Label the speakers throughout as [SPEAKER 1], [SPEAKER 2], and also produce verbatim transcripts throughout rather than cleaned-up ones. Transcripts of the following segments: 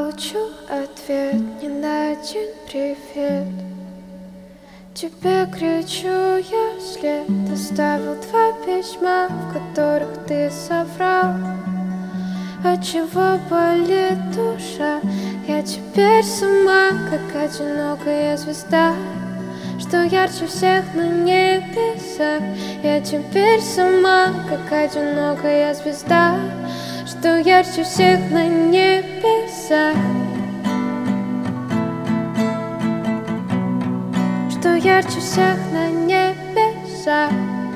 [SPEAKER 1] получу ответ ни на один привет. Тебе кричу, если доставил два письма, в которых ты соврал. Отчего болит душа? Я теперь сама, как одинокая звезда, что ярче всех на небесах. Я теперь сама, как одинокая звезда, что ярче всех на небесах. Что ярче всех на небесах.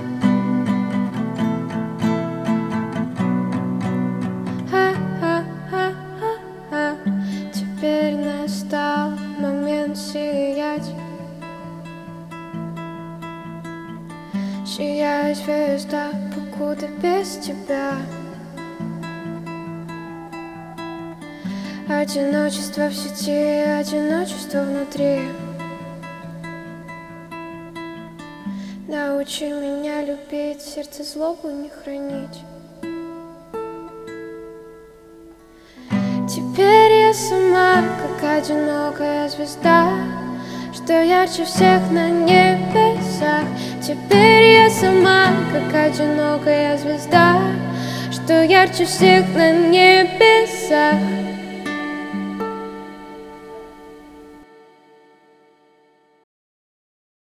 [SPEAKER 1] Ха-ха-ха-ха-ха. Теперь настал момент сиять. Сияй, звезда, покуда без тебя. Одиночество в сети, одиночество внутри. Научи меня любить, сердце злобу не хранить. Теперь я сама, как одинокая звезда, что ярче всех на небесах. Теперь я сама, как одинокая звезда, что ярче всех на небесах.